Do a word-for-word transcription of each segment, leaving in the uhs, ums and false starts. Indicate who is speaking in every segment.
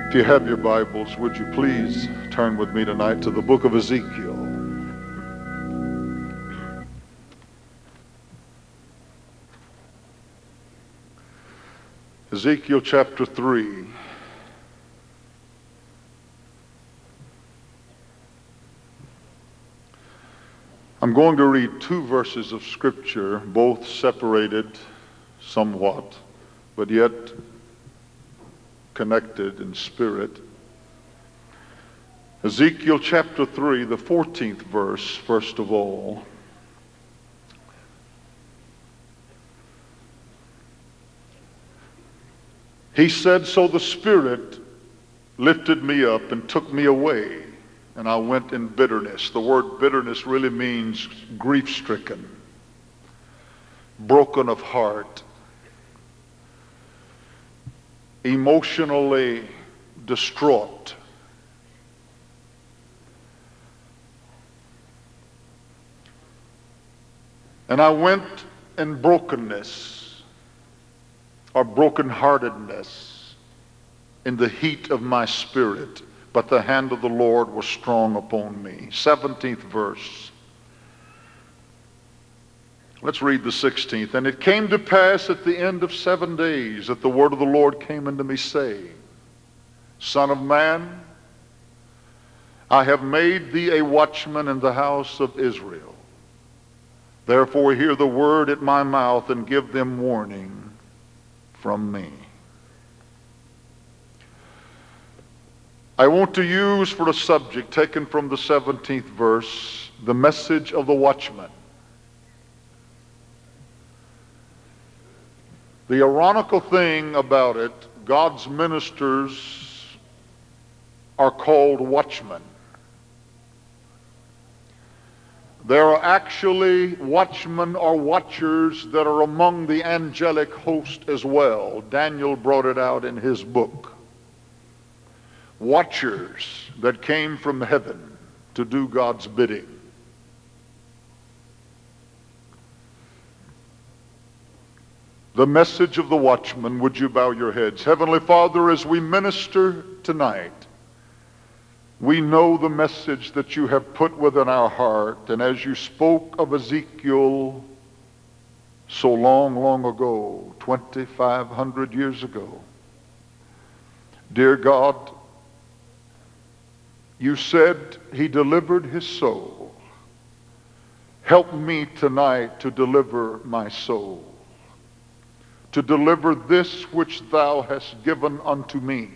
Speaker 1: If you have your Bibles, would you please turn with me tonight to the book of Ezekiel. Ezekiel chapter three. I'm going to read two verses of Scripture, both separated somewhat, but yet connected in spirit. Ezekiel chapter three, the fourteenth verse, first of all. He said, "So the Spirit lifted me up and took me away, and I went in bitterness." The word bitterness really means grief-stricken, broken of heart, emotionally distraught. And I went in brokenness or brokenheartedness in the heat of my spirit, but the hand of the Lord was strong upon me. seventeenth verse. Let's read the sixteenth. "And it came to pass at the end of seven days that the word of the Lord came unto me, saying, Son of man, I have made thee a watchman in the house of Israel. Therefore hear the word at my mouth, and give them warning from me." I want to use for a subject taken from the seventeenth verse, the message of the watchman. The ironical thing about it, God's ministers are called watchmen. There are actually watchmen or watchers that are among the angelic host as well. Daniel brought it out in his book. Watchers that came from heaven to do God's bidding. The message of the watchman. Would you bow your heads? Heavenly Father, as we minister tonight, we know the message that you have put within our heart. And as you spoke of Ezekiel so long, long ago, twenty-five hundred years ago, dear God, you said he delivered his soul. Help me tonight to deliver my soul, to deliver this which thou hast given unto me,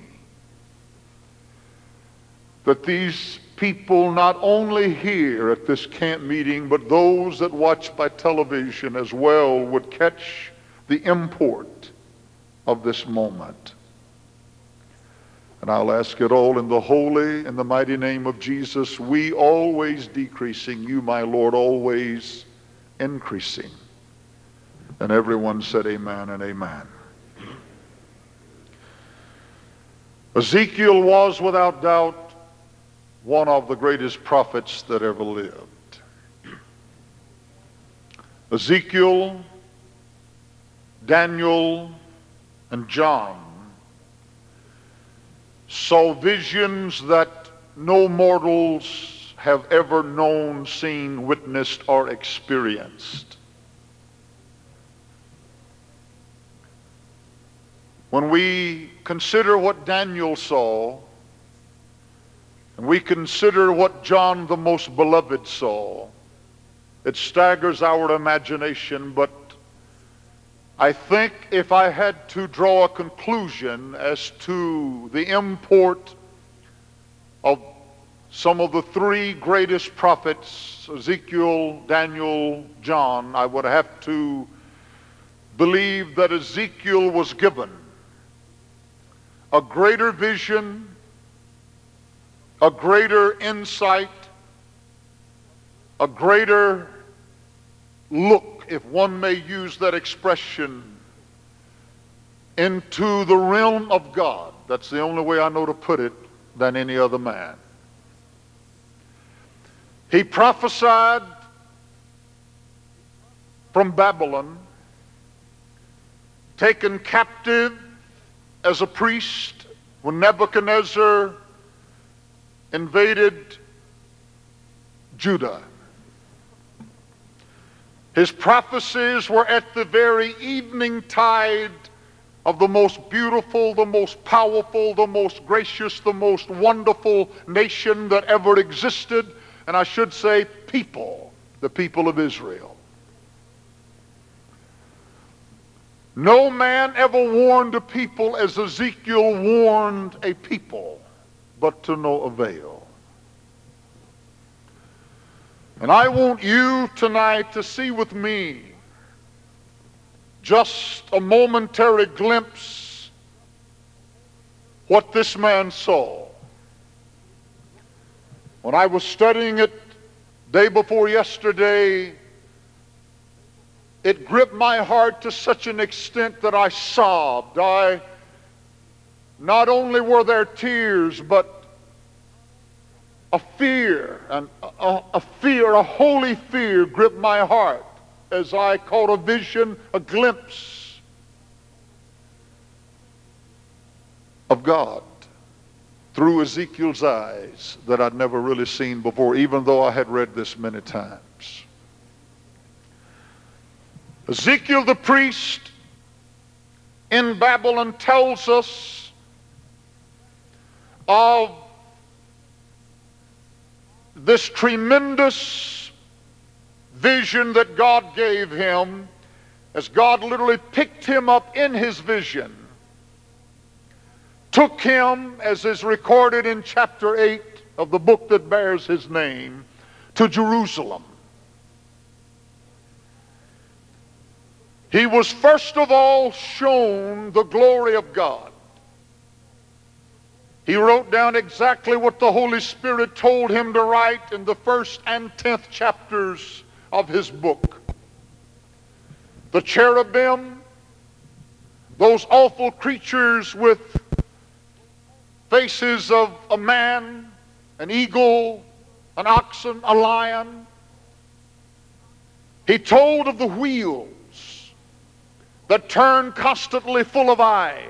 Speaker 1: that these people not only here at this camp meeting, but those that watch by television as well, would catch the import of this moment. And I'll ask it all in the holy and the mighty name of Jesus, we always decreasing, you, my Lord, always increasing. And everyone said amen and amen. Ezekiel was without doubt one of the greatest prophets that ever lived. Ezekiel, Daniel, and John saw visions that no mortals have ever known, seen, witnessed, or experienced. When we consider what Daniel saw, and we consider what John the most beloved saw, it staggers our imagination. But I think if I had to draw a conclusion as to the import of some of the three greatest prophets, Ezekiel, Daniel, John, I would have to believe that Ezekiel was given a greater vision, a greater insight, a greater look, if one may use that expression, into the realm of God. That's the only way I know to put it, than any other man. He prophesied from Babylon, taken captive as a priest when Nebuchadnezzar invaded Judah. His prophecies were at the very evening tide of the most beautiful, the most powerful, the most gracious, the most wonderful nation that ever existed, and I should say people, the people of Israel. No man ever warned a people as Ezekiel warned a people, but to no avail. And I want you tonight to see with me just a momentary glimpse what this man saw. When I was studying it day before yesterday, it gripped my heart to such an extent that I sobbed. I, not only were there tears, but a fear, and a, a fear, a holy fear gripped my heart as I caught a vision, a glimpse of God through Ezekiel's eyes that I'd never really seen before, even though I had read this many times. Ezekiel the priest in Babylon tells us of this tremendous vision that God gave him, as God literally picked him up in his vision, took him, as is recorded in chapter eight of the book that bears his name, to Jerusalem. He was first of all shown the glory of God. He wrote down exactly what the Holy Spirit told him to write in the first and tenth chapters of his book. The cherubim, those awful creatures with faces of a man, an eagle, an oxen, a lion. He told of the wheels that turned constantly full of eyes.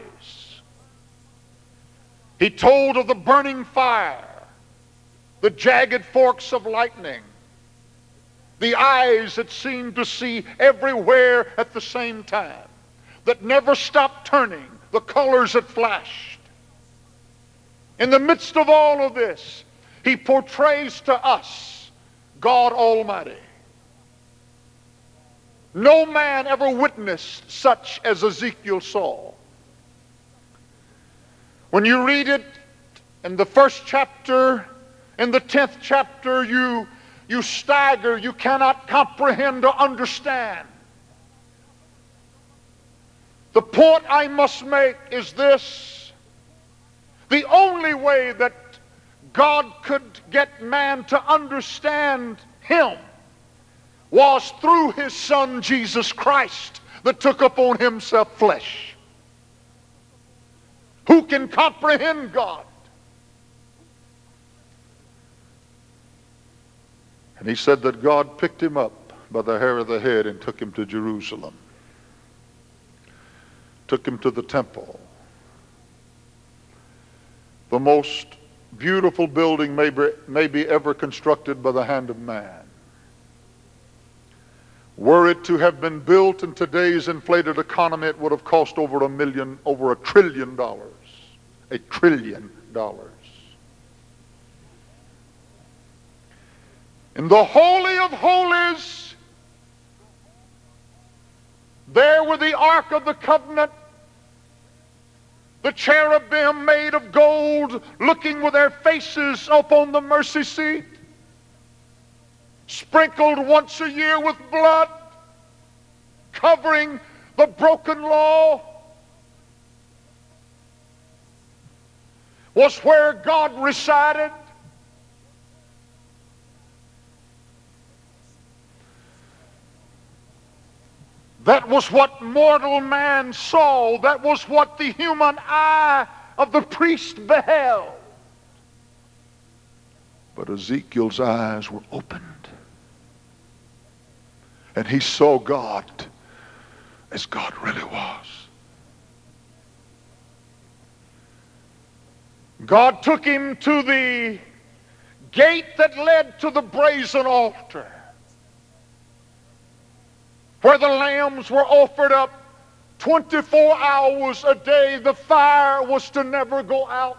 Speaker 1: He told of the burning fire, the jagged forks of lightning, the eyes that seemed to see everywhere at the same time, that never stopped turning, the colors that flashed. In the midst of all of this, he portrays to us God Almighty. No man ever witnessed such as Ezekiel saw. When you read it in the first chapter, in the tenth chapter, you, you stagger, you cannot comprehend or understand. The point I must make is this: the only way that God could get man to understand him was through his Son Jesus Christ, that took upon himself flesh. Who can comprehend God? And he said that God picked him up by the hair of the head and took him to Jerusalem. Took him to the temple. The most beautiful building maybe, maybe ever constructed by the hand of man. Were it to have been built in today's inflated economy, it would have cost over a million, over a trillion dollars. A trillion dollars. In the Holy of Holies, there were the Ark of the Covenant, the cherubim made of gold, looking with their faces upon the mercy seat, sprinkled once a year with blood, covering the broken law, was where God resided. That was what mortal man saw. That was what the human eye of the priest beheld. But Ezekiel's eyes were opened, and he saw God as God really was. God took him to the gate that led to the brazen altar, where the lambs were offered up twenty-four hours a day. The fire was to never go out.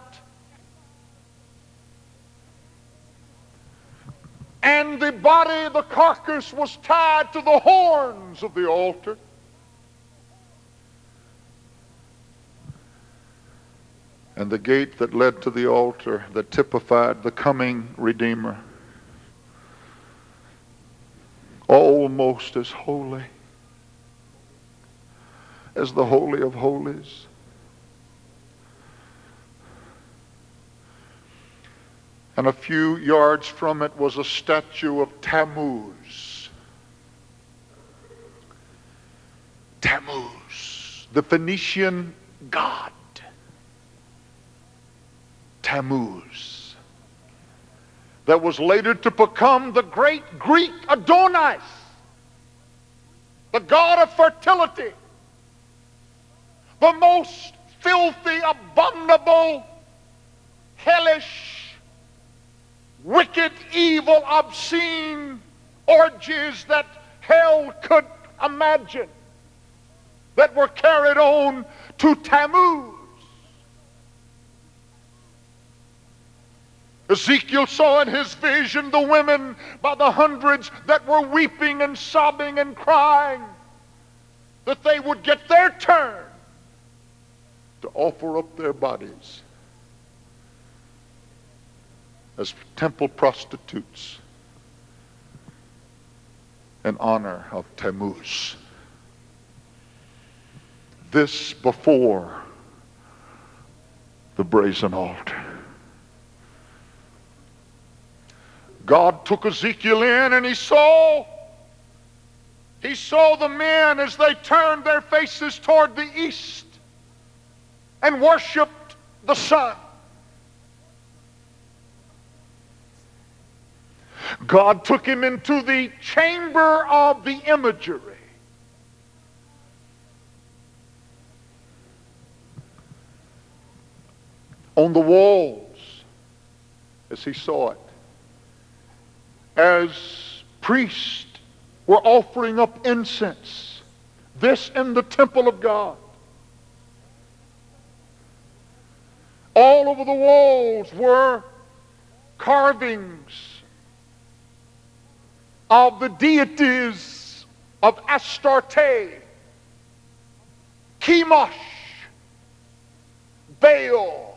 Speaker 1: And the body, the carcass, was tied to the horns of the altar. And the gate that led to the altar, that typified the coming Redeemer, almost as holy as the Holy of Holies. And a few yards from it was a statue of Tammuz. Tammuz, the Phoenician god. Tammuz, that was later to become the great Greek Adonis, the god of fertility, the most filthy, abominable, hellish, wicked, evil, obscene orgies that hell could imagine, that were carried on to Tammuz. Ezekiel saw in his vision the women by the hundreds that were weeping and sobbing and crying that they would get their turn to offer up their bodies as temple prostitutes in honor of Tammuz. This before the brazen altar. God took Ezekiel in and he saw, he saw the men as they turned their faces toward the east and worshiped the sun. God took him into the chamber of the imagery. On the walls, as he saw it, as priests were offering up incense, this in the temple of God. All over the walls were carvings of the deities of Astarte, Chemosh, Baal.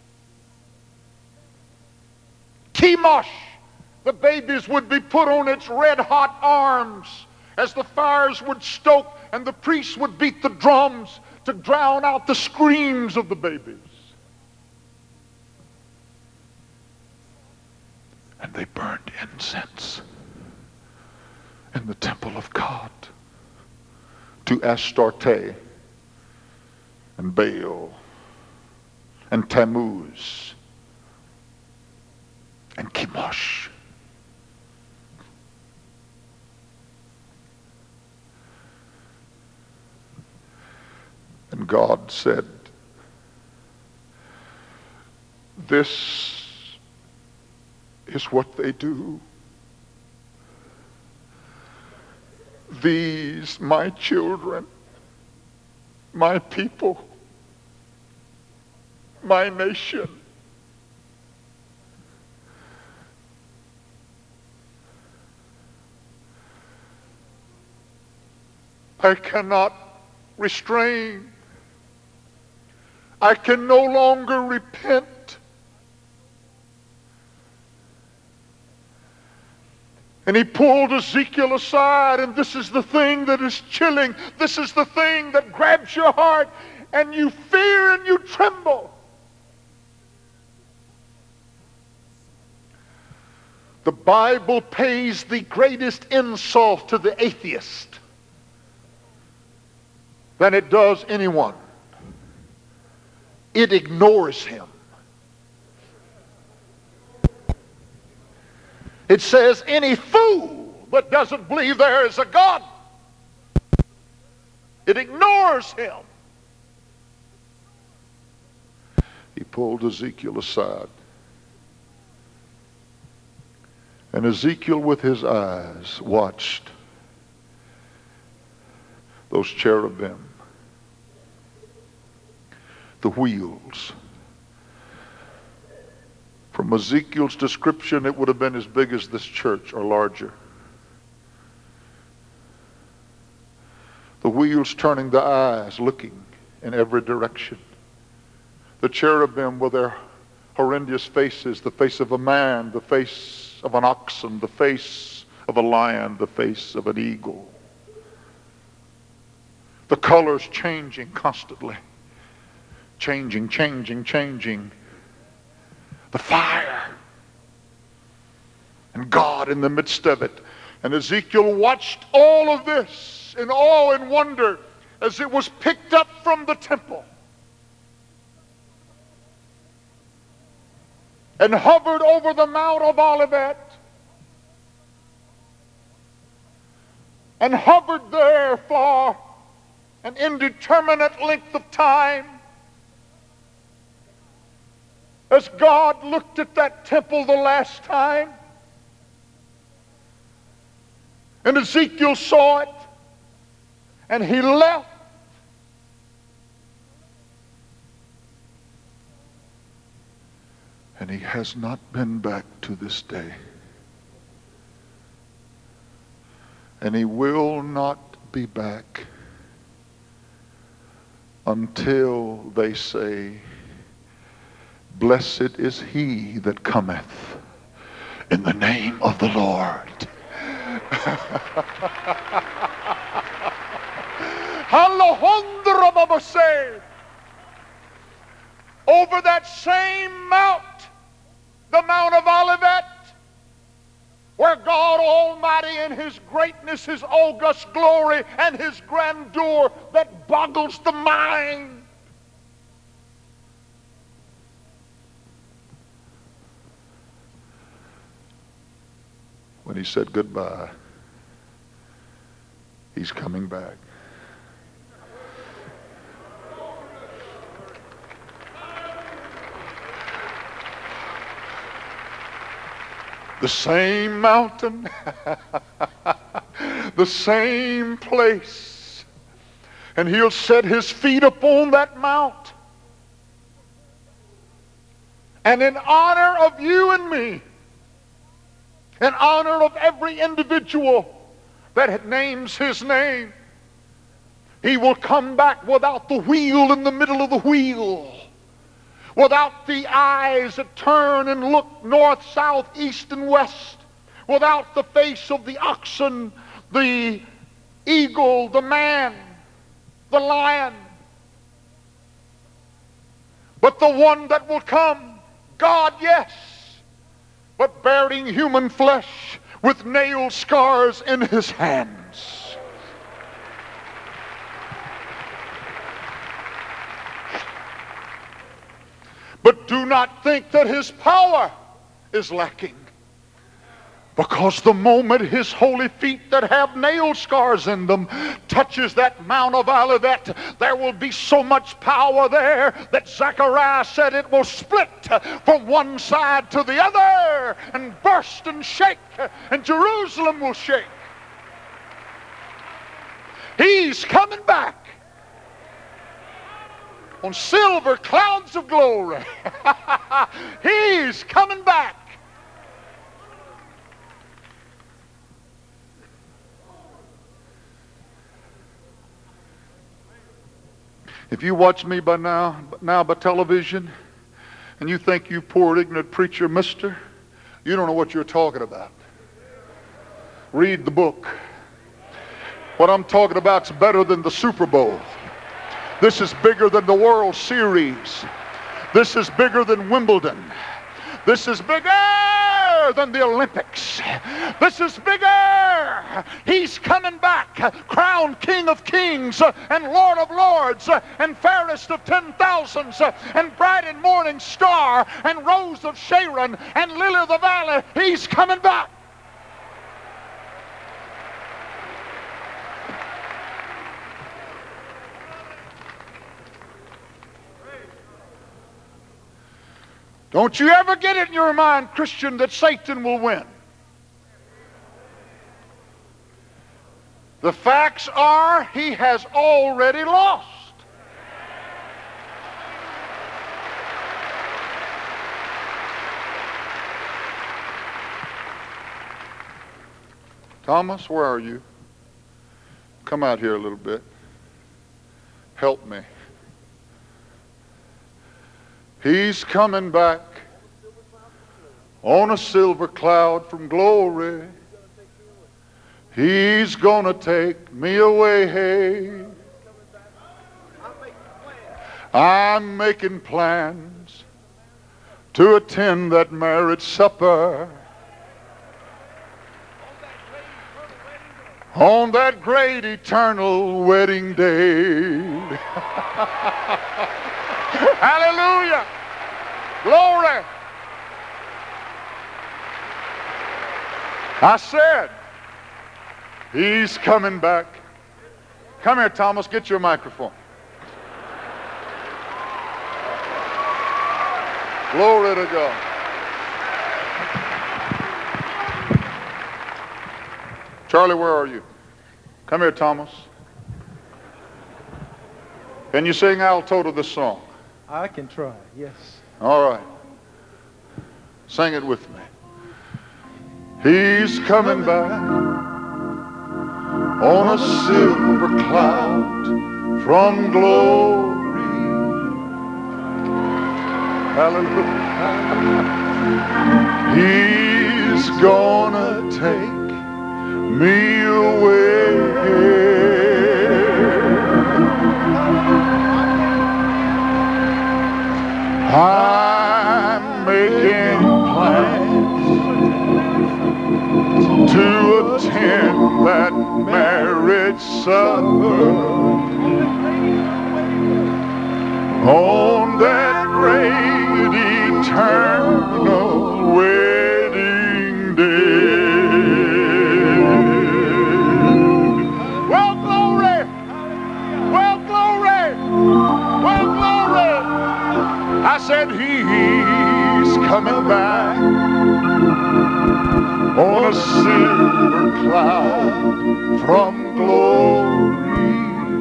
Speaker 1: Chemosh, the babies would be put on its red-hot arms as the fires would stoke and the priests would beat the drums to drown out the screams of the babies. And they burned incense in the temple of God to Astarte and Baal and Tammuz and Chemosh. And God said, this is what they do. These, my children, my people, my nation, I cannot restrain. I can no longer repent. And he pulled Ezekiel aside, and this is the thing that is chilling. This is the thing that grabs your heart, and you fear and you tremble. The Bible pays the greatest insult to the atheist than it does anyone. It ignores him. It says any fool that doesn't believe there is a God. It ignores him. He pulled Ezekiel aside. And Ezekiel, with his eyes, watched those cherubim, the wheels. From Ezekiel's description, it would have been as big as this church or larger. The wheels turning, the eyes looking in every direction. The cherubim with their horrendous faces, the face of a man, the face of an oxen, the face of a lion, the face of an eagle. The colors changing constantly. Changing, changing, changing. The fire. And God in the midst of it. And Ezekiel watched all of this in awe and wonder as it was picked up from the temple and hovered over the Mount of Olivet and hovered there for an indeterminate length of time as God looked at that temple the last time. And Ezekiel saw it, and he left. And he has not been back to this day. And he will not be back until they say, "Blessed is he that cometh in the name of the Lord." Over that same mount, the Mount of Olivet, where God Almighty in his greatness, his august glory, and his grandeur that boggles the mind, when he said goodbye, he's coming back. The same mountain, the same place, and he'll set his feet upon that mount. And in honor of you and me, in honor of every individual that names his name, he will come back without the wheel in the middle of the wheel, without the eyes that turn and look north, south, east, and west, without the face of the oxen, the eagle, the man, the lion, but the one that will come, God, yes, but bearing human flesh with nail scars in his hands. But do not think that his power is lacking, because the moment his holy feet that have nail scars in them touches that Mount of Olivet, there will be so much power there that Zechariah said it will split from one side to the other and burst and shake, and Jerusalem will shake. He's coming back on silver clouds of glory. He's coming back. If you watch me by now, now by television, and you think you poor ignorant preacher, mister, you don't know what you're talking about. Read the book. What I'm talking about is better than the Super Bowl. This is bigger than the World Series. This is bigger than Wimbledon. This is bigger than the Olympics. This is bigger. He's coming back, crowned King of Kings and Lord of Lords and fairest of ten thousands and bright and morning star and rose of Sharon and lily of the valley. He's coming back. Don't you ever get it in your mind, Christian, that Satan will win. The facts are he has already lost. Thomas, where are you? Come out here a little bit. Help me. He's coming back on a silver cloud from glory. He's gonna take me away. I'm making plans to attend that marriage supper on that great eternal wedding day. Hallelujah! Glory! I said, he's coming back. Come here, Thomas, get your microphone. Glory to God. Charlie, where are you? Come here, Thomas. Can you sing alto to this song?
Speaker 2: I can try, yes.
Speaker 1: All right. Sing it with me. He's coming back on a silver cloud from glory. Hallelujah. He's gonna take me away. I'm making plans to attend that marriage supper on that great eternal wedding day. Well, glory! Well, glory! Well, glory! I said he's coming back on a silver cloud from glory.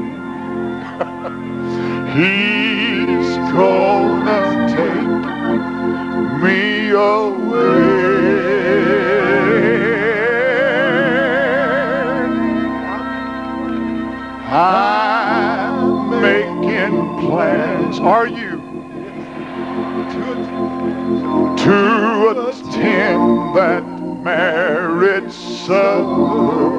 Speaker 1: He's gonna take me away. I'm making plans. Are you? To attend that marriage supper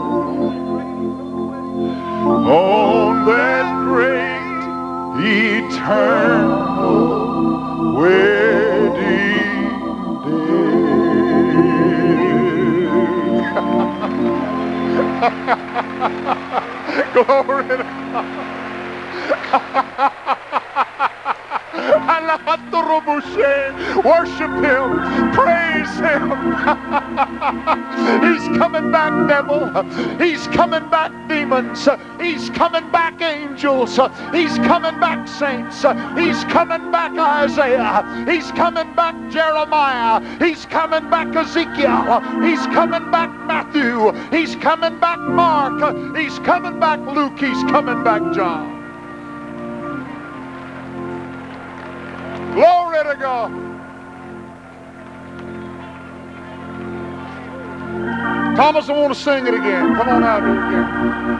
Speaker 1: on that great eternal wedding day. Glory to God. Worship him, praise him. He's coming back, devil. He's coming back, demons. He's coming back, angels. He's coming back, saints. He's coming back, Isaiah. He's coming back, Jeremiah. He's coming back, Ezekiel. He's coming back, Matthew. He's coming back, Mark. He's coming back, Luke. He's coming back, John. Glory to God. Thomas, I want to sing it again. Come on out here again.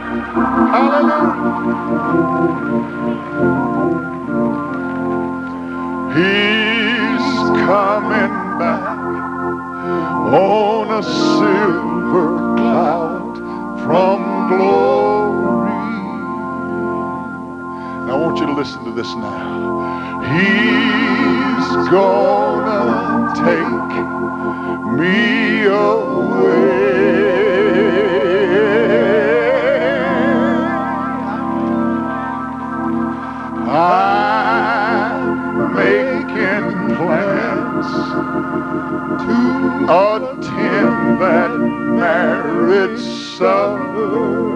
Speaker 1: Hallelujah. He's coming back on a silver cloud from glory. Now I want you to listen to this now. He's gonna take me away. I'm making plans to attend that marriage supper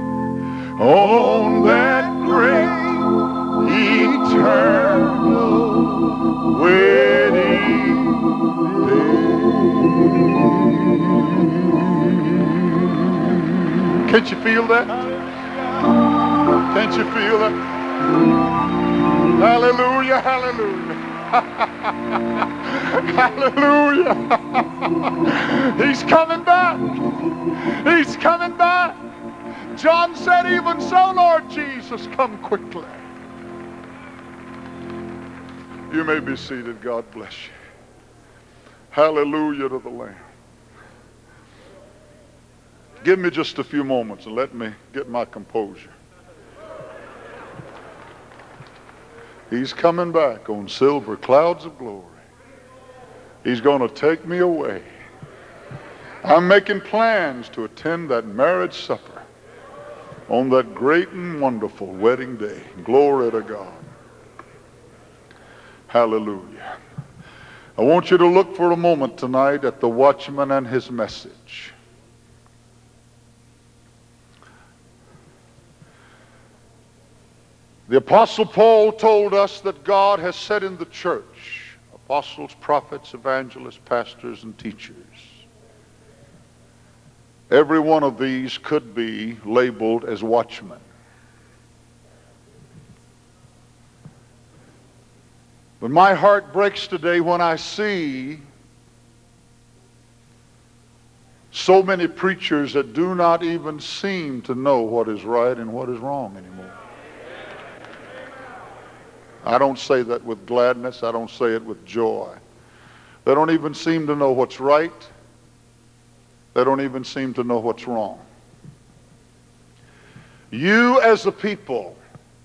Speaker 1: on that great eternal wedding day. Can't you feel that? Can't you feel that? Hallelujah, hallelujah. Hallelujah. He's coming back. He's coming back. John said, even so, Lord Jesus, come quickly. You may be seated. God bless you. Hallelujah to the Lamb. Give me just a few moments and let me get my composure. He's coming back on silver clouds of glory. He's going to take me away. I'm making plans to attend that marriage supper on that great and wonderful wedding day. Glory to God. Hallelujah. I want you to look for a moment tonight at the watchman and his message. The Apostle Paul told us that God has set in the church apostles, prophets, evangelists, pastors, and teachers. Every one of these could be labeled as watchmen. But my heart breaks today when I see so many preachers that do not even seem to know what is right and what is wrong anymore. I don't say that with gladness. I don't say it with joy. They don't even seem to know what's right. They don't even seem to know what's wrong. You as a people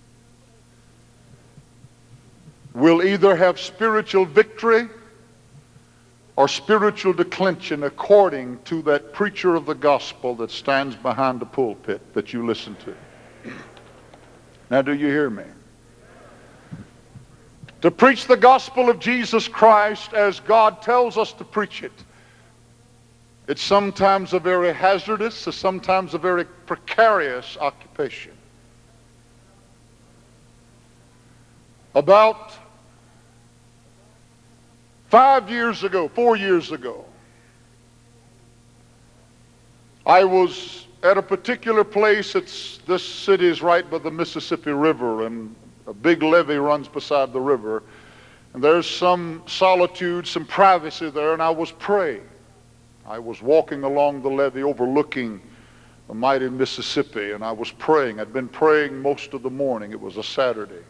Speaker 1: will either have spiritual victory or spiritual declension according to that preacher of the gospel that stands behind the pulpit that you listen to. Now, do you hear me? To preach the gospel of Jesus Christ as God tells us to preach it, it's sometimes a very hazardous, sometimes a very precarious occupation. About five years ago, four years ago, I was at a particular place. It's, this city is right by the Mississippi River, and a big levee runs beside the river. And there's some solitude, some privacy there, and I was praying. I was walking along the levee overlooking the mighty Mississippi, and I was praying. I'd been praying most of the morning. It was a Saturday.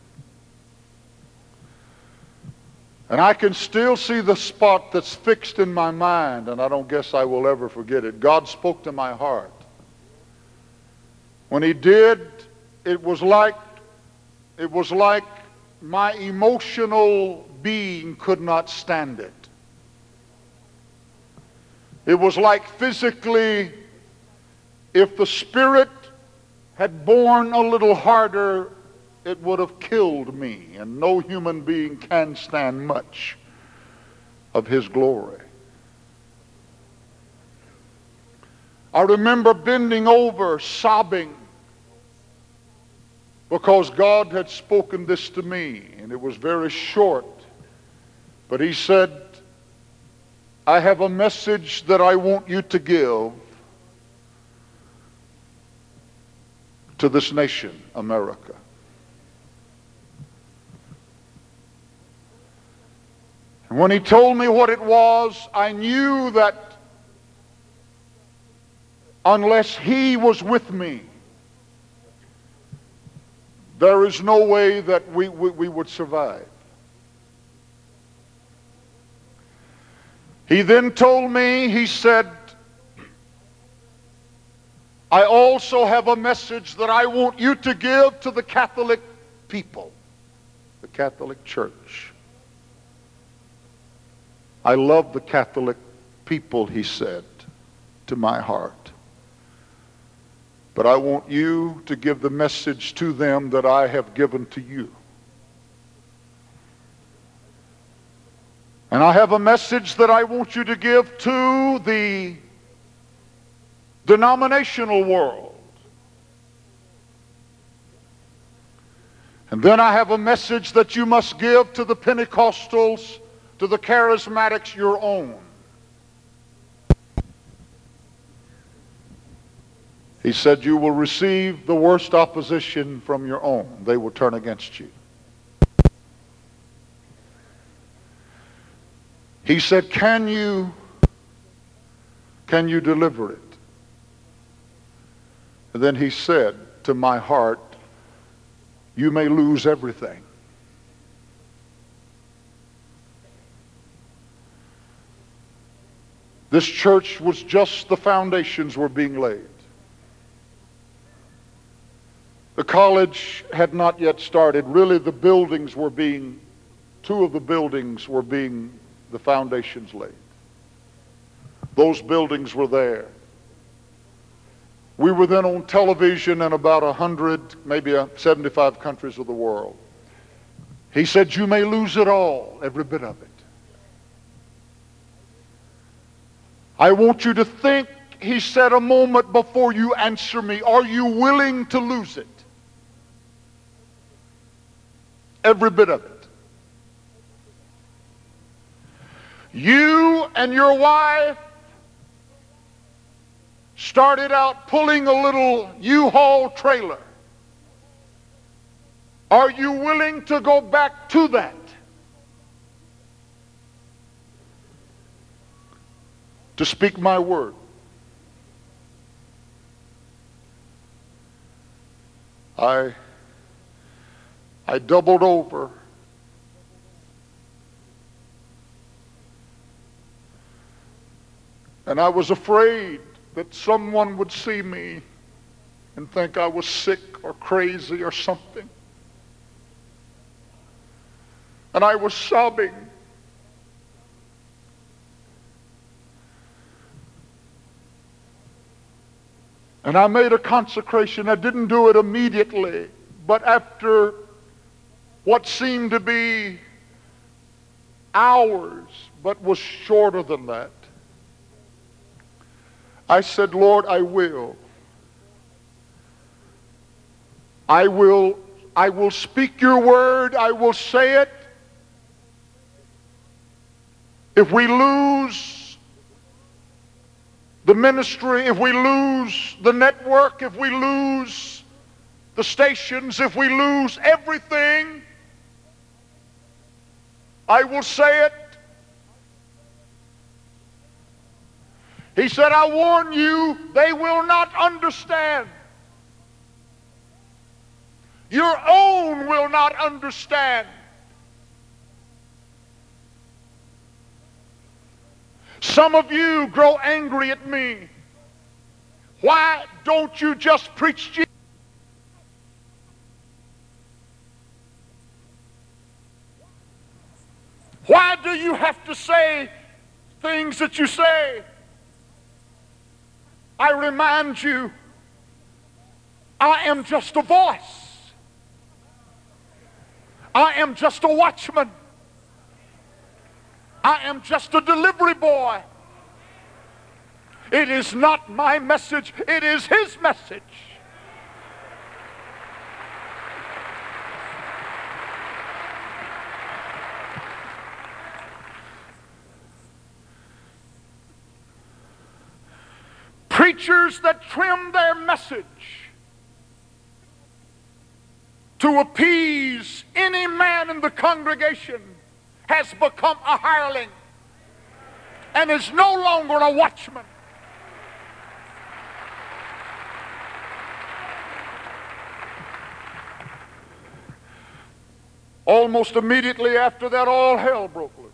Speaker 1: And I can still see the spot that's fixed in my mind, and I don't guess I will ever forget it. God spoke to my heart. When he did, it was like, it was like my emotional being could not stand it. It was like physically, if the spirit had borne a little harder, it would have killed me, and no human being can stand much of his glory. I remember bending over, sobbing, because God had spoken this to me, and it was very short. But he said, I have a message that I want you to give to this nation, America. And when he told me what it was, I knew that unless he was with me, there is no way that we, we, we would survive. He then told me, he said, I also have a message that I want you to give to the Catholic people, the Catholic Church. I love the Catholic people, he said, to my heart. But I want you to give the message to them that I have given to you. And I have a message that I want you to give to the denominational world. And then I have a message that you must give to the Pentecostals, to the Charismatics, your own. He said you will receive the worst opposition from your own. They will turn against you. He said, can you, can you deliver it? And then he said to my heart, you may lose everything. This church was just, the foundations were being laid. The college had not yet started. Really, the buildings were being, two of the buildings were being, the foundations laid. Those buildings were there. We were then on television in about a hundred, maybe seventy-five countries of the world. He said, you may lose it all, every bit of it. I want you to think, he said, a moment before you answer me, are you willing to lose it? Every bit of it. You and your wife started out pulling a little U-Haul trailer. Are you willing to go back to that? To speak my word? I, I doubled over. And I was afraid that someone would see me and think I was sick or crazy or something. And I was sobbing. And I made a consecration. I didn't do it immediately, but after what seemed to be hours, but was shorter than that, I said, Lord, I will. I will, I will speak your word. I will say it. If we lose the ministry, if we lose the network, if we lose the stations, if we lose everything, I will say it. He said, I warn you, they will not understand. Your own will not understand. Some of you grow angry at me. Why don't you just preach Jesus? Why do you have to say things that you say? I remind you, I am just a voice. I am just a watchman. I am just a delivery boy. It is not my message, it is his message. Preachers that trim their message to appease any man in the congregation has become a hireling and is no longer a watchman. Almost immediately after that, all hell broke loose.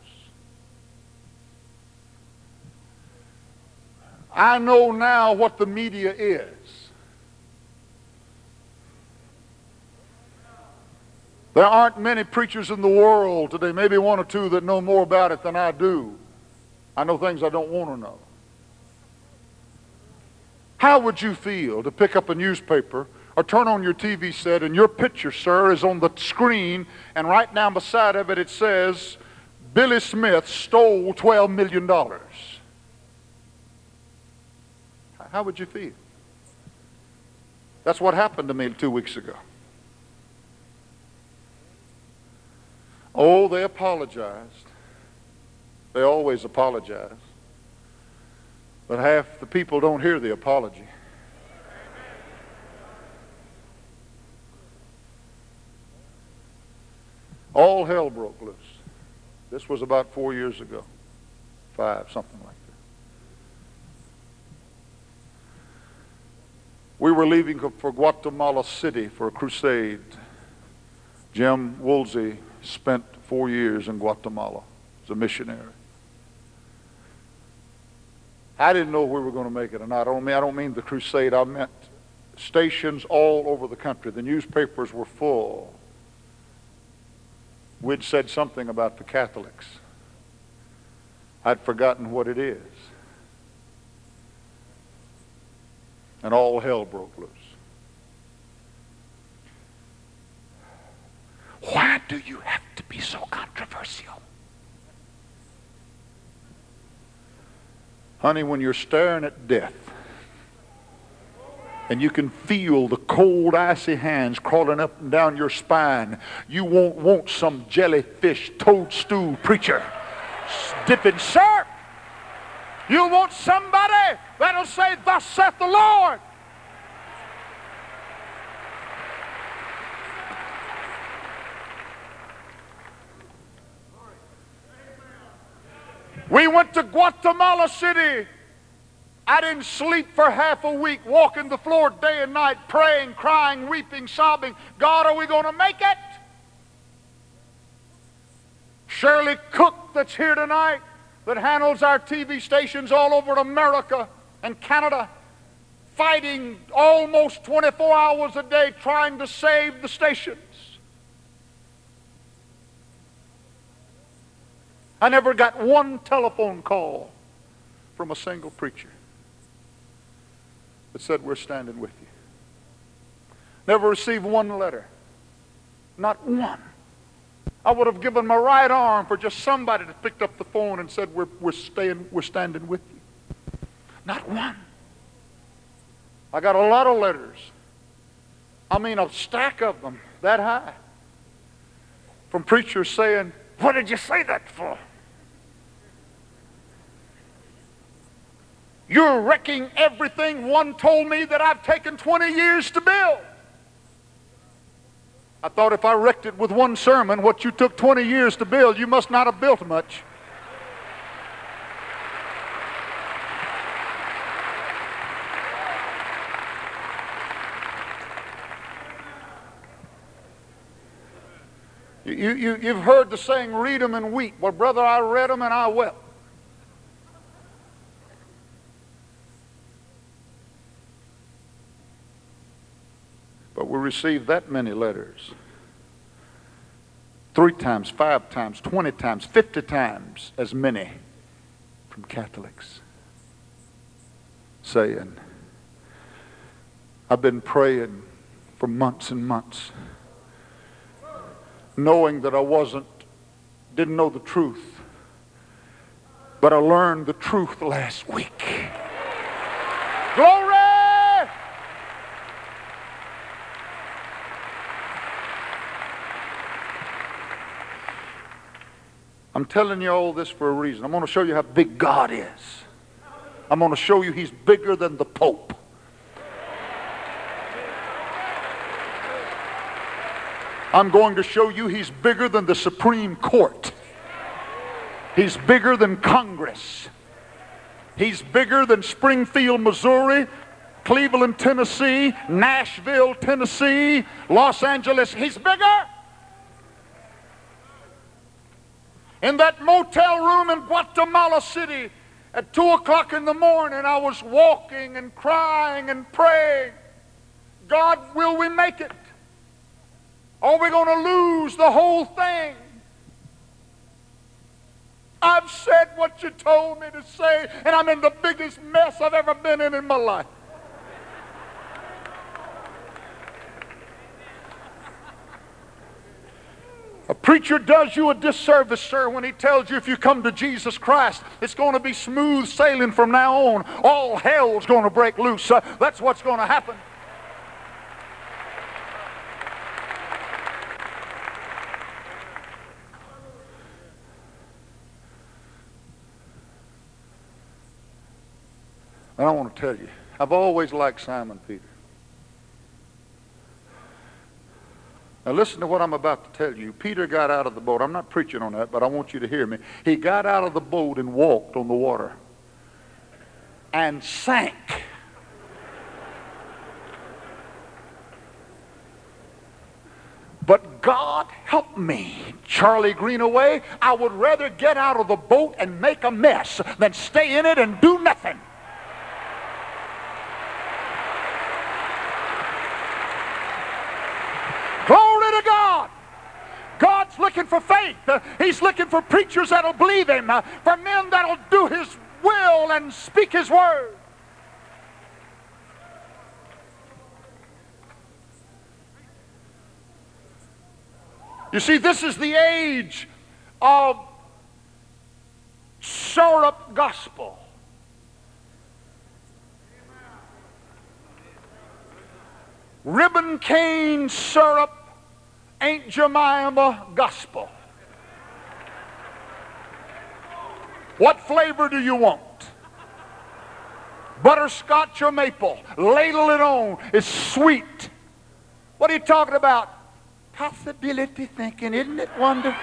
Speaker 1: I know now what the media is. There aren't many preachers in the world today, maybe one or two, that know more about it than I do. I know things I don't want to know. How would you feel to pick up a newspaper or turn on your T V set and your picture, sir, is on the screen, and right down beside of it it says, Billy Smith stole twelve million dollars. How would you feel? That's what happened to me two weeks ago. Oh, they apologized. They always apologize. But half the people don't hear the apology. All hell broke loose. This was about four years ago. Five, something like that. We were leaving for Guatemala City for a crusade. Jim Woolsey spent four years in Guatemala as a missionary. I didn't know if we were going to make it or not. I don't mean, I don't mean the crusade. I meant stations all over the country. The newspapers were full. We'd said something about the Catholics. I'd forgotten what it is. And all hell broke loose. Why do you have to be so controversial? Honey, when you're staring at death and you can feel the cold, icy hands crawling up and down your spine, you won't want some jellyfish toadstool preacher dipping syrup. You want somebody that'll say, "Thus saith the Lord." We went to Guatemala City. I didn't sleep for half a week, walking the floor day and night, praying, crying, weeping, sobbing. God, are we going to make it? Shirley Cook, that's here tonight, that handles our T V stations all over America and Canada, fighting almost twenty-four hours a day trying to save the stations. I never got one telephone call from a single preacher that said, "We're standing with you." Never received one letter. Not one. I would have given my right arm for just somebody that picked up the phone and said, we're, we're, staying, we're standing with you. Not one. I got a lot of letters. I mean, a stack of them that high. From preachers saying, "What did you say that for? You're wrecking everything one told me that I've taken twenty years to build." I thought if I wrecked it with one sermon, what you took twenty years to build, you must not have built much. You, you, you've heard the saying, "Read them and weep." Well, brother, I read them and I wept. But we received that many letters. Three times, five times, twenty times, fifty times as many from Catholics saying, "I've been praying for months and months, knowing that I wasn't, didn't know the truth, but I learned the truth last week." Glory! I'm telling you all this for a reason. I'm going to show you how big God is. I'm going to show you He's bigger than the Pope. I'm going to show you He's bigger than the Supreme Court. He's bigger than Congress. He's bigger than Springfield, Missouri, Cleveland, Tennessee, Nashville, Tennessee, Los Angeles. He's bigger. In that motel room in Guatemala City, at two o'clock in the morning, I was walking and crying and praying, "God, will we make it? Are we going to lose the whole thing? I've said what you told me to say, and I'm in the biggest mess I've ever been in in my life." A preacher does you a disservice, sir, when he tells you if you come to Jesus Christ, it's going to be smooth sailing from now on. All hell's going to break loose. Uh, that's what's going to happen. And I want to tell you, I've always liked Simon Peter. Now listen to what I'm about to tell you. Peter got out of the boat. I'm not preaching on that, but I want you to hear me. He got out of the boat and walked on the water and sank. But God help me, Charlie Greenaway, I would rather get out of the boat and make a mess than stay in it and do nothing. Glory to God. God's looking for faith. Uh, he's looking for preachers that'll believe him, uh, for men that'll do his will and speak his word. You see, this is the age of syrup gospel. Ribbon cane syrup, Aunt Jemima gospel. What flavor do you want? Butterscotch or maple? Ladle it on. It's sweet. What are you talking about? Possibility thinking, isn't it wonderful?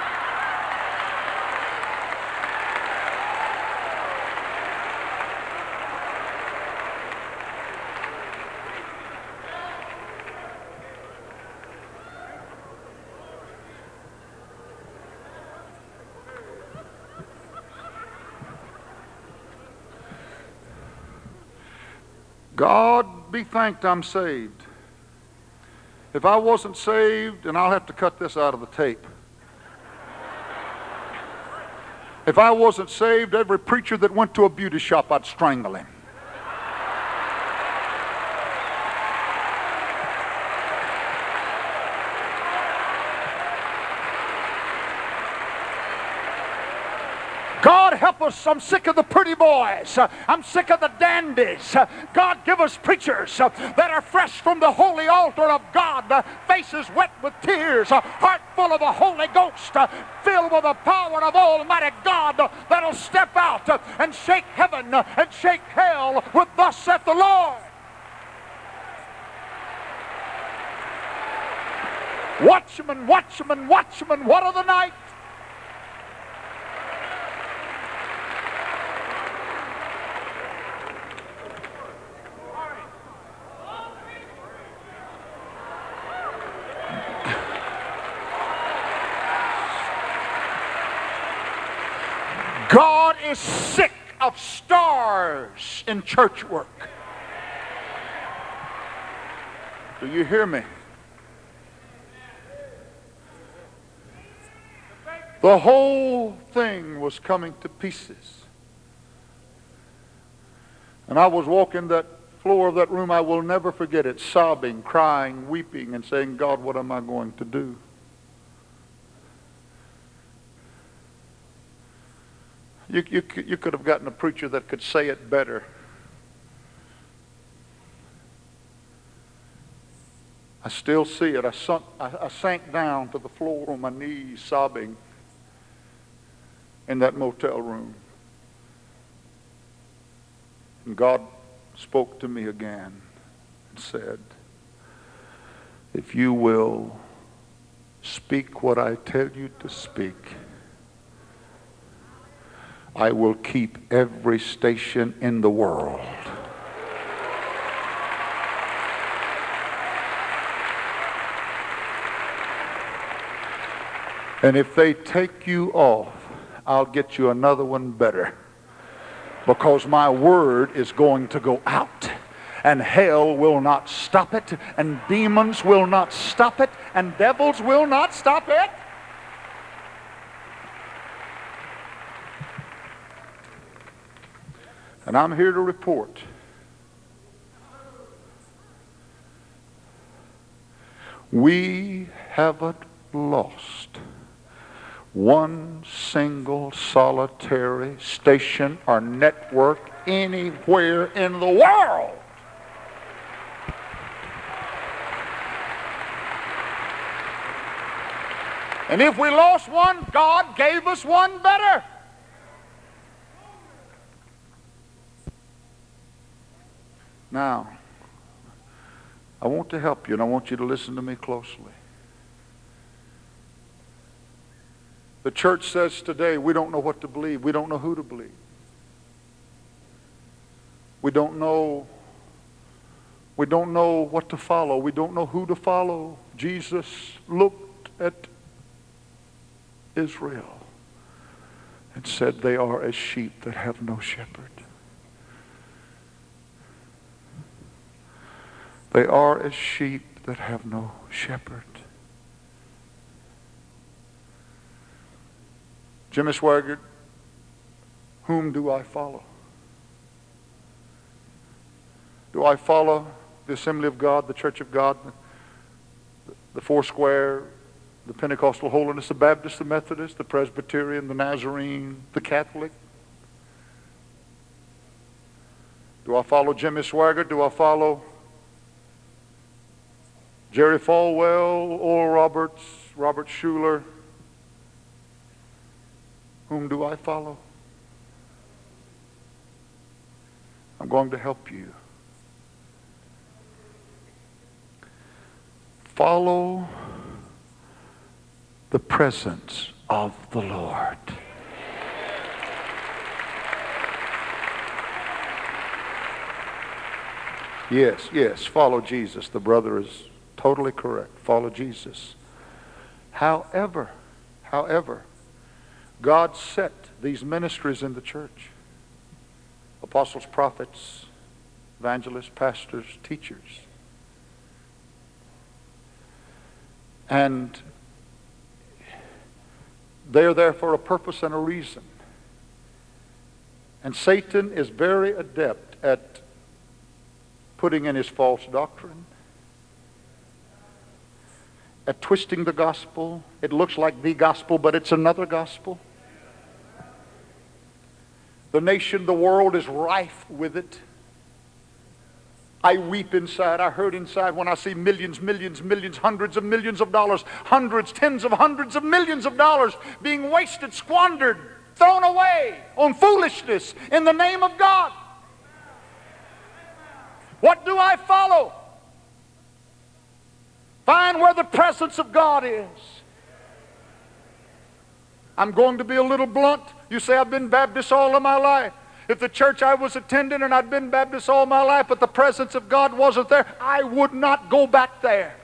Speaker 1: God be thanked I'm saved. If I wasn't saved, and I'll have to cut this out of the tape. If I wasn't saved, every preacher that went to a beauty shop, I'd strangle him. God help us, I'm sick of the pretty boys. Uh, I'm sick of the dandies. Uh, God give us preachers uh, that are fresh from the holy altar of God, uh, faces wet with tears, a uh, heart full of the Holy Ghost, uh, filled with the power of Almighty God, uh, that'll step out uh, and shake heaven uh, and shake hell with thus saith the Lord. Watchmen, watchmen, watchmen, what of the night? God is sick of stars in church work. Do you hear me? The whole thing was coming to pieces. And I was walking that floor of that room, I will never forget it, sobbing, crying, weeping, and saying, God, what am I going to do? You, you, you could have gotten a preacher that could say it better. I still see it. I, sunk, I, I sank down to the floor on my knees, sobbing in that motel room. And God spoke to me again and said, if you will speak what I tell you to speak, I will keep every station in the world. And if they take you off, I'll get you another one better. Because my word is going to go out. And hell will not stop it. And demons will not stop it. And devils will not stop it. And I'm here to report we haven't lost one single solitary station or network anywhere in the world. And if we lost one, God gave us one better. Now, I want to help you, and I want you to listen to me closely. The church says today, we don't know what to believe. We don't know who to believe. We don't know, we don't know what to follow. We don't know who to follow. Jesus looked at Israel and said, they are as sheep that have no shepherd. They are as sheep that have no shepherd. Jimmy Swaggart, whom do I follow? Do I follow the Assembly of God, the Church of God, the, the Foursquare, the Pentecostal Holiness, the Baptist, the Methodist, the Presbyterian, the Nazarene, the Catholic? Do I follow Jimmy Swaggart? Do I follow Jerry Falwell, Oral Roberts, Robert Schuller? Whom do I follow? I'm going to help you. Follow the presence of the Lord. Yes, yes, follow Jesus. The brother is totally correct. Follow Jesus. However, however, God set these ministries in the church. Apostles, prophets, evangelists, pastors, teachers. And they are there for a purpose and a reason. And Satan is very adept at putting in his false doctrine, at twisting the gospel. It looks like the gospel, but it's another gospel. The nation, the world is rife with it. I weep inside, I hurt inside when I see millions, millions, millions, hundreds of millions of dollars, hundreds, tens of hundreds of millions of dollars being wasted, squandered, thrown away on foolishness in the name of God. What do I follow? Find where the presence of God is. I'm going to be a little blunt. You say, I've been Baptist all of my life. If the church I was attending and I'd been Baptist all my life, but the presence of God wasn't there, I would not go back there.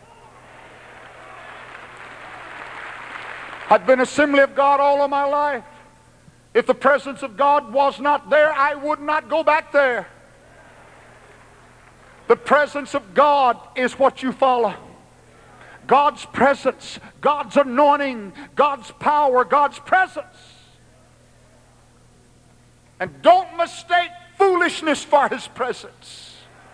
Speaker 1: I'd been Assembly of God all of my life. If the presence of God was not there, I would not go back there. The presence of God is what you follow. God's presence, God's anointing, God's power, God's presence. And don't mistake foolishness for His presence.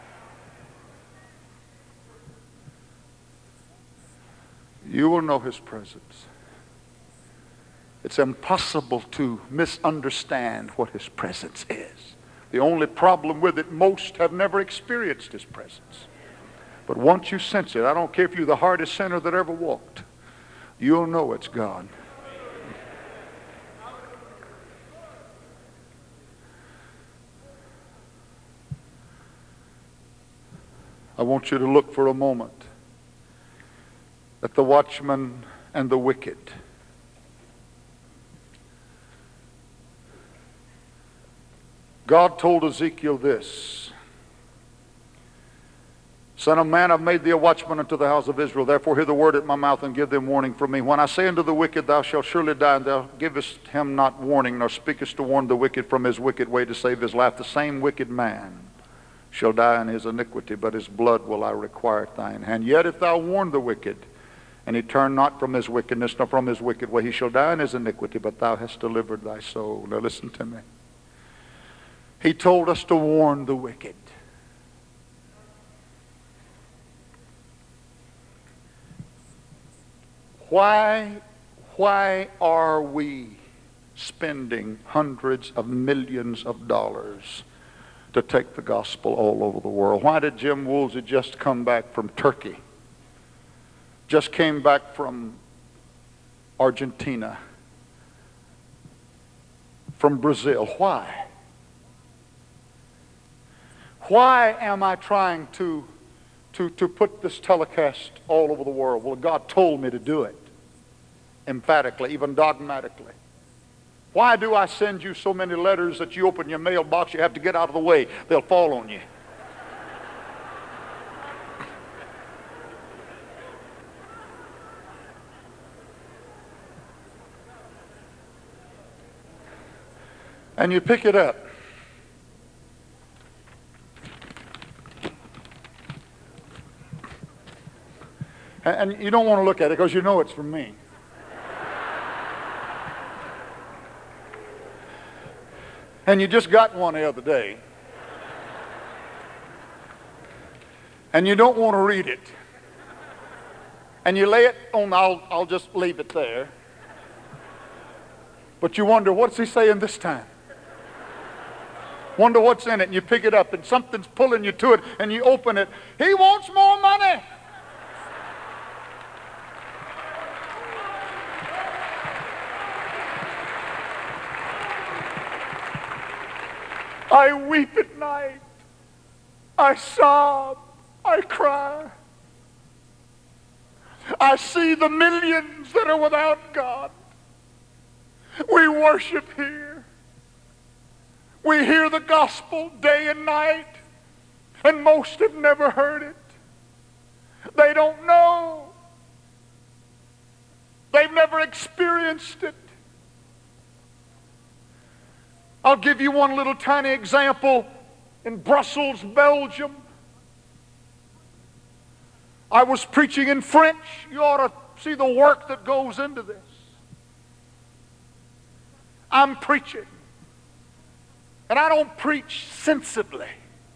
Speaker 1: You will know His presence. It's impossible to misunderstand what His presence is. The only problem with it, most have never experienced His presence. But once you sense it, I don't care if you're the hardest sinner that ever walked, you'll know it's God. I want you to look for a moment at the watchman and the wicked. God told Ezekiel this: Son of man, I've made thee a watchman unto the house of Israel. Therefore hear the word at my mouth and give them warning from me. When I say unto the wicked, thou shalt surely die, and thou givest him not warning, nor speakest to warn the wicked from his wicked way to save his life, the same wicked man shall die in his iniquity, but his blood will I require at thine hand. Yet if thou warn the wicked, and he turn not from his wickedness, nor from his wicked way, he shall die in his iniquity, but thou hast delivered thy soul. Now listen to me. He told us to warn the wicked. Why, why are we spending hundreds of millions of dollars to take the gospel all over the world? Why did Jim Woolsey just come back from Turkey? Just came back from Argentina, from Brazil. Why? Why am I trying to, to, to put this telecast all over the world? Well, God told me to do it, emphatically, even dogmatically. Why do I send you so many letters that you open your mailbox, you have to get out of the way, they'll fall on you? And you pick it up. And you don't want to look at it because you know it's from me. And you just got one the other day. And you don't want to read it. And you lay it on, I'll, I'll just leave it there. But you wonder, what's he saying this time? Wonder what's in it. And you pick it up and something's pulling you to it and you open it. He wants more money. I weep at night. I sob. I cry. I see the millions that are without God. We worship here. We hear the gospel day and night, and most have never heard it. They don't know. They've never experienced it. I'll give you one little tiny example. In Brussels, Belgium, I was preaching in French. You ought to see the work that goes into this. I'm preaching. And I don't preach sensibly.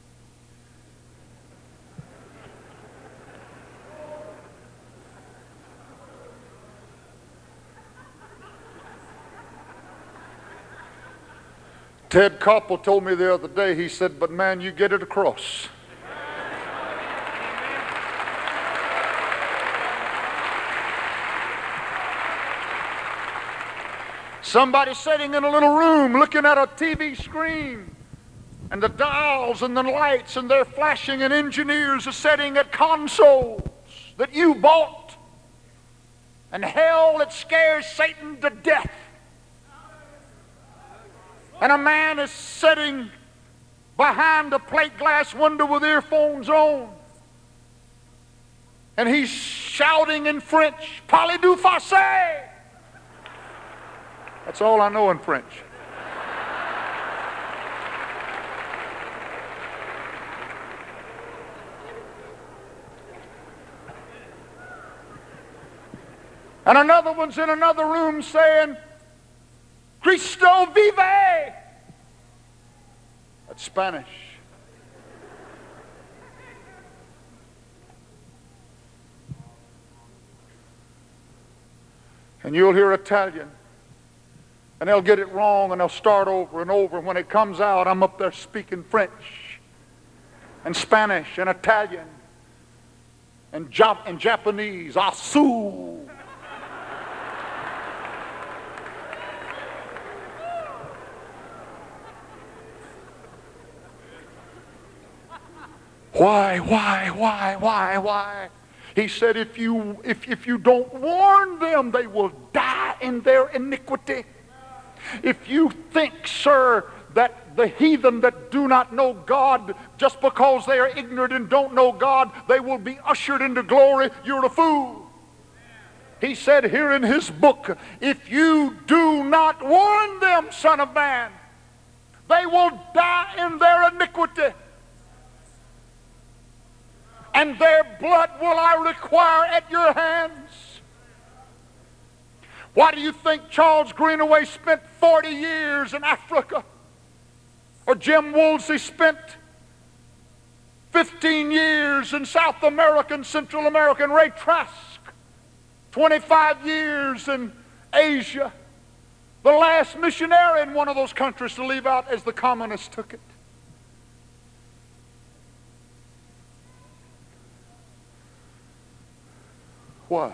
Speaker 1: Ted Koppel told me the other day, he said, but man, you get it across. Somebody sitting in a little room looking at a T V screen and the dials and the lights and they're flashing and engineers are sitting at consoles that you bought and hell that scares Satan to death. And a man is sitting behind a plate glass window with earphones on and he's shouting in French, "Parlez-vous français?" That's all I know in French. And another one's in another room saying, "Cristo vive." That's Spanish. And you'll hear Italian. And they'll get it wrong and they'll start over and over. And when it comes out, I'm up there speaking French and Spanish and Italian and, Jap and Japanese. Asu. Why, why, why, why, why? He said, if you, if, if you don't warn them, they will die in their iniquity. If you think, sir, that the heathen that do not know God, just because they are ignorant and don't know God, they will be ushered into glory, you're a fool. He said here in his book, if you do not warn them, son of man, they will die in their iniquity. And their blood will I require at your hands. Why do you think Charles Greenaway spent forty years in Africa? Or Jim Woolsey spent fifteen years in South America and Central America, and Ray Trask twenty-five years in Asia. The last missionary in one of those countries to leave out as the communists took it. Why?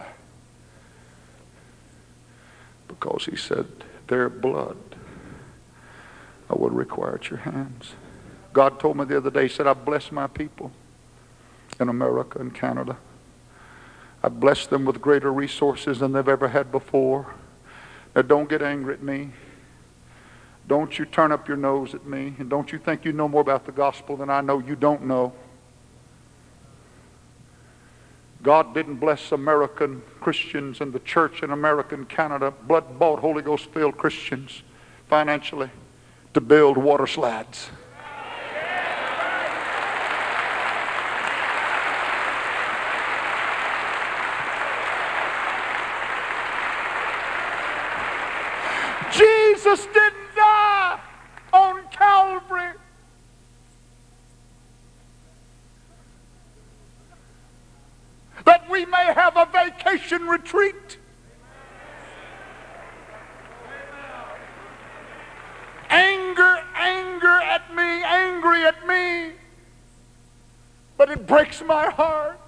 Speaker 1: Because he said, their blood I will require at your hands. God told me the other day, he said, I bless my people in America and Canada. I bless them with greater resources than they've ever had before. Now don't get angry at me. Don't you turn up your nose at me. And don't you think you know more about the gospel than I know. You don't know. God didn't bless American Christians and the church in America and Canada, blood-bought, Holy Ghost-filled Christians, financially, to build water slides. Jesus didn't die on Calvary that we may have a vacation retreat. Anger, anger at me, angry at me, but it breaks my heart.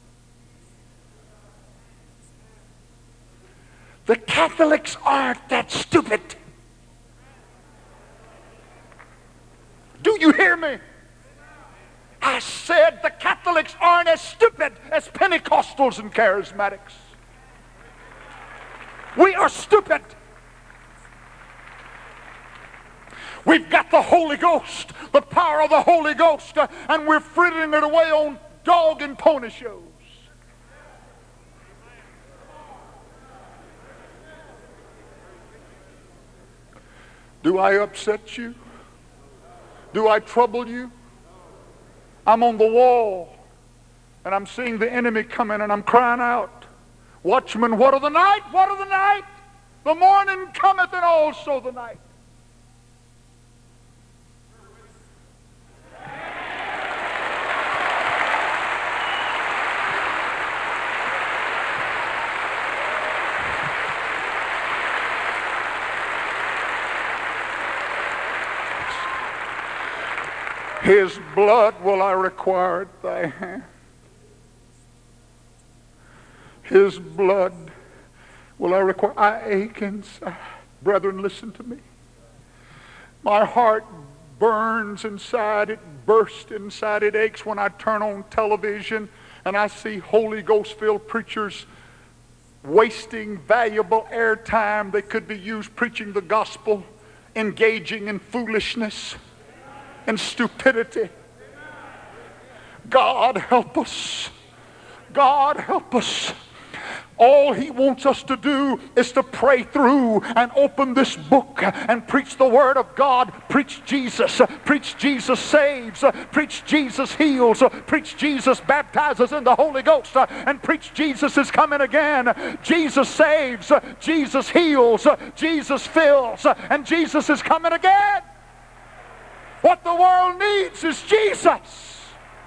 Speaker 1: The Catholics aren't that stupid. Do you hear me? I said the Catholics aren't as stupid as Pentecostals and Charismatics. We are stupid. We've got the Holy Ghost, the power of the Holy Ghost, uh, and we're frittering it away on dog and pony shows. Do I upset you? Do I trouble you? I'm on the wall and I'm seeing the enemy coming and I'm crying out, watchman, what of the night? What of the night? The morning cometh and also the night. His blood will I require at thy hand. His blood will I require. I ache inside. Brethren, listen to me. My heart burns inside. It bursts inside. It aches when I turn on television and I see Holy Ghost-filled preachers wasting valuable airtime. They could be used preaching the gospel, engaging in foolishness and stupidity. God help us. God help us. All he wants us to do is to pray through and open this book and preach the word of God. Preach Jesus. Preach Jesus saves. Preach Jesus heals. Preach Jesus baptizes in the Holy Ghost. And preach Jesus is coming again. Jesus saves. Jesus heals. Jesus fills. And Jesus is coming again. What the world needs is Jesus.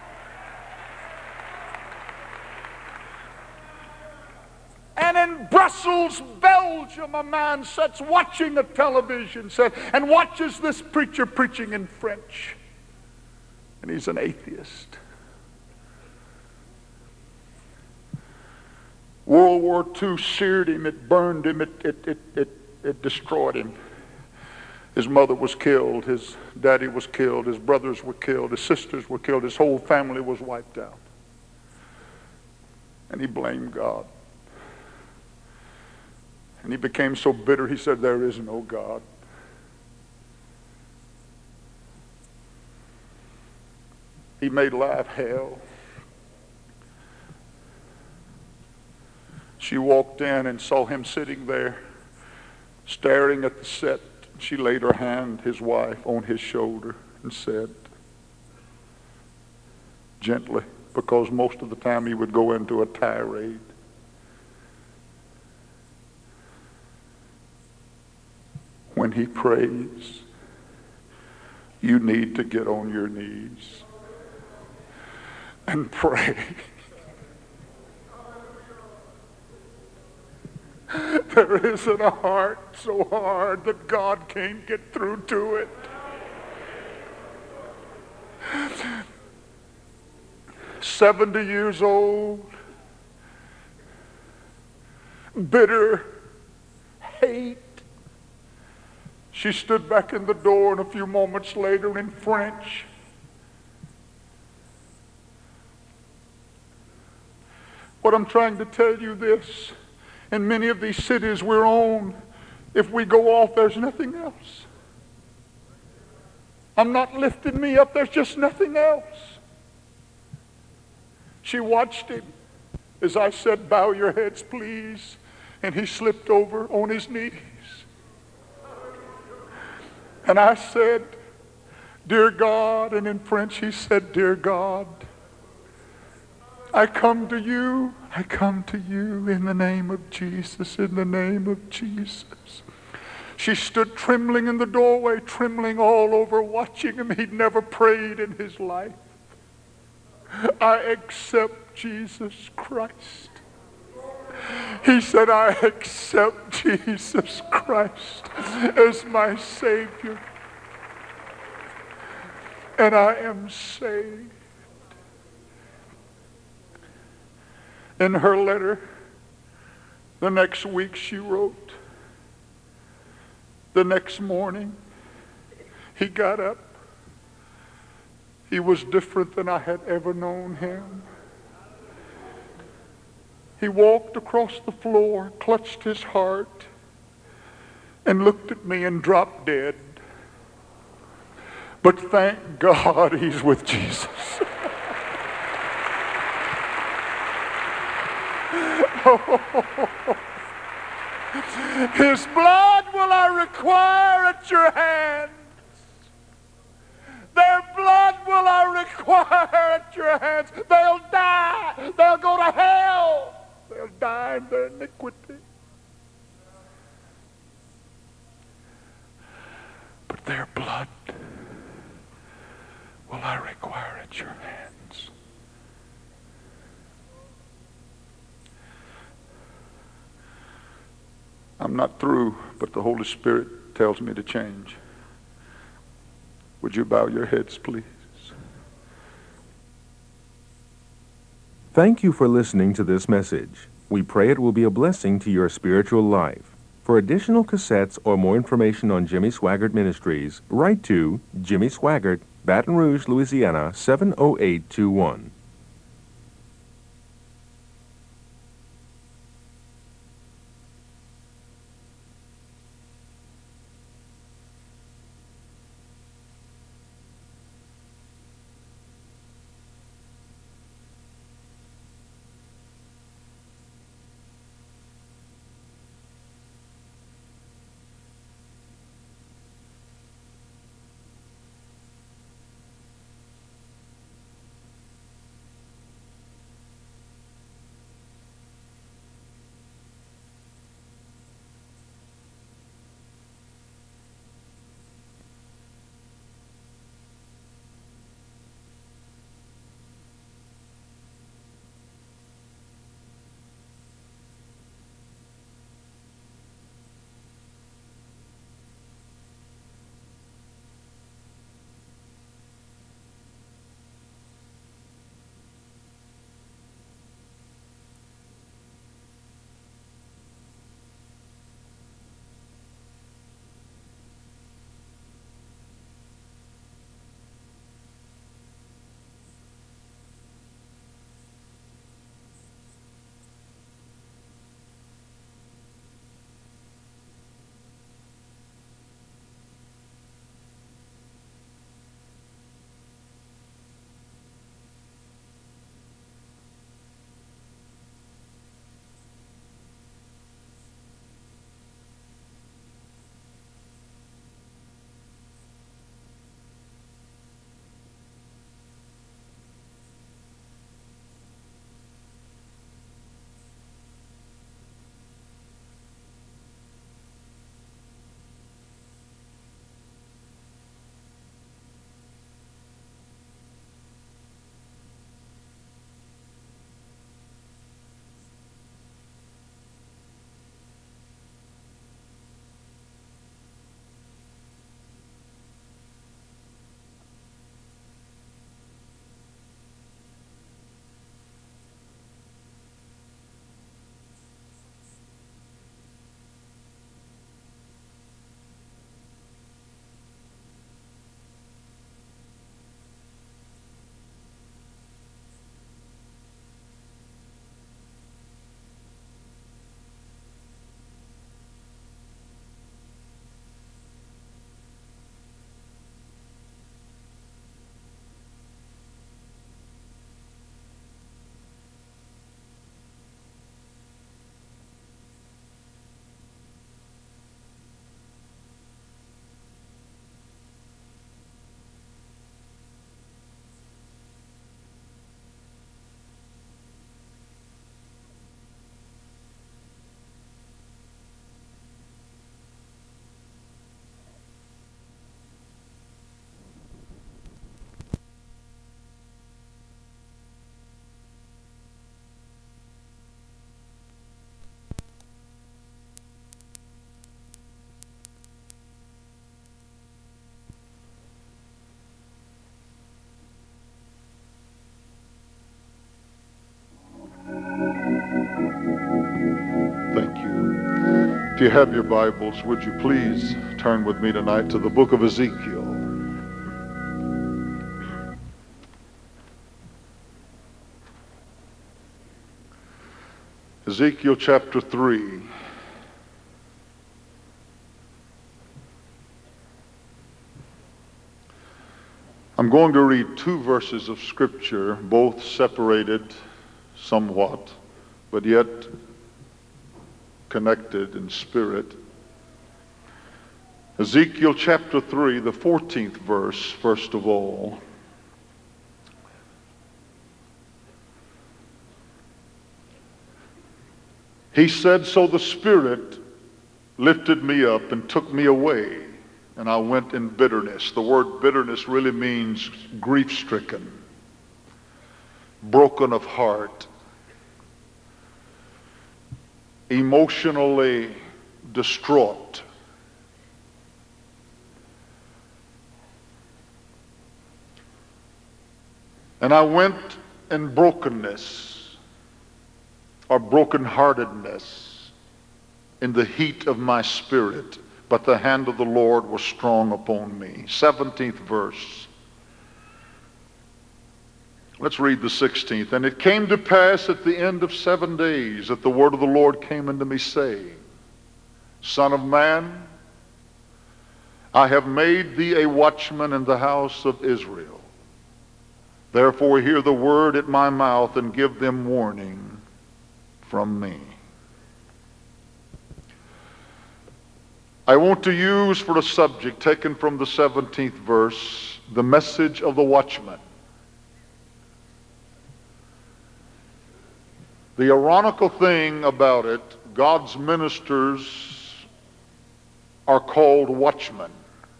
Speaker 1: And in Brussels, Belgium, a man sits watching the television set and watches this preacher preaching in French. And he's an atheist. World War Two seared him, it burned him, it, it, it, it, it destroyed him. His mother was killed, his daddy was killed, his brothers were killed, his sisters were killed, his whole family was wiped out. And he blamed God. And he became so bitter, he said, there is no God. He made life hell. She walked in and saw him sitting there, staring at the set. She laid her hand, his wife, on his shoulder and said, gently, because most of the time he would go into a tirade, when he prays, you need to get on your knees and pray. There isn't a heart so hard that God can't get through to it. seventy years old, bitter, hate. She stood back in the door and a few moments later in French, But I'm trying to tell you this. In many of these cities we're on, if we go off, there's nothing else. I'm not lifting me up. There's just nothing else. She watched him as I said, bow your heads, please. And he slipped over on his knees. And I said, dear God, and in French he said, dear God, I come to you, I come to you in the name of Jesus, in the name of Jesus. She stood trembling in the doorway, trembling all over, watching him. He'd never prayed in his life. I accept Jesus Christ. He said, I accept Jesus Christ as my Savior. And I am saved. In her letter, the next week she wrote, the next morning, he got up. He was different than I had ever known him. He walked across the floor, clutched his heart, and looked at me and dropped dead. But thank God he's with Jesus. His blood will I require at your hands. Their blood will I require at your hands. They'll die. They'll go to hell. They'll die in their iniquity. But their blood will I require at your hands. I'm not through, but the Holy Spirit tells me to change. Would you bow your heads, please?
Speaker 3: Thank you for listening to this message. We pray it will be a blessing to your spiritual life. For additional cassettes or more information on Jimmy Swaggart Ministries, write to Jimmy Swaggart, Baton Rouge, Louisiana, seven oh eight two one.
Speaker 1: If you have your Bibles, would you please turn with me tonight to the book of Ezekiel. Ezekiel chapter three. I'm going to read two verses of Scripture, both separated somewhat, but yet connected in spirit. Ezekiel chapter three, the fourteenth verse, first of all. He said, "So the Spirit lifted me up and took me away, and I went in bitterness." The word bitterness really means grief-stricken, broken of heart, emotionally distraught. And I went in brokenness, or brokenheartedness, in the heat of my spirit, but the hand of the Lord was strong upon me. seventeenth verse. Let's read the sixteenth. "And it came to pass at the end of seven days that the word of the Lord came unto me, saying, Son of man, I have made thee a watchman in the house of Israel. Therefore hear the word at my mouth, and give them warning from me." I want to use for a subject taken from the seventeenth verse, the message of the watchman. The ironical thing about it, God's ministers are called watchmen.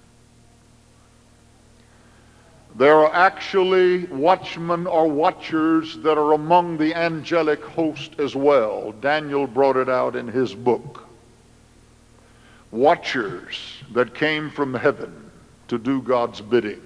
Speaker 1: There are actually watchmen or watchers that are among the angelic host as well. Daniel brought it out in his book. Watchers that came from heaven to do God's bidding.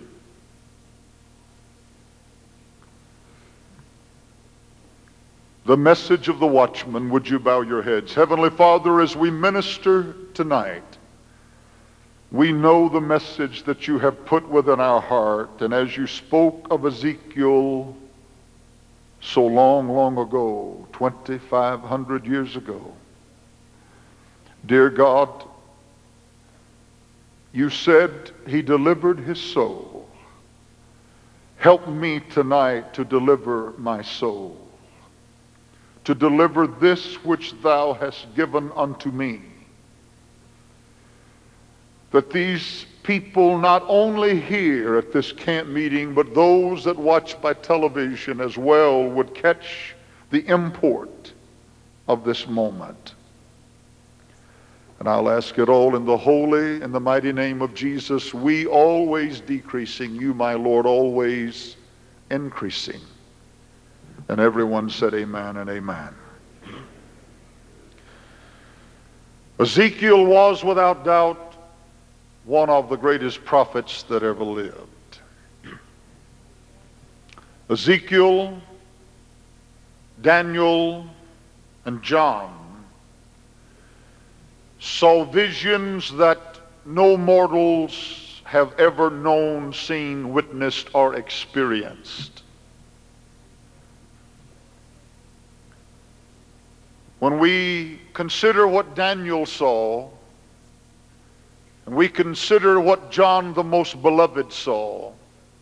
Speaker 1: The message of the watchman. Would you bow your heads? Heavenly Father, as we minister tonight, we know the message that you have put within our heart. And as you spoke of Ezekiel so long, long ago, twenty-five hundred years ago, dear God, you said he delivered his soul. Help me tonight to deliver my soul, to deliver this which thou hast given unto me, that these people not only here at this camp meeting, but those that watch by television as well, would catch the import of this moment. And I'll ask it all in the holy and the mighty name of Jesus, we always decreasing, you, my Lord, always increasing. And everyone said amen and amen. Ezekiel was without doubt one of the greatest prophets that ever lived. Ezekiel, Daniel, and John saw visions that no mortals have ever known, seen, witnessed, or experienced. When we consider what Daniel saw, and we consider what John the most beloved saw,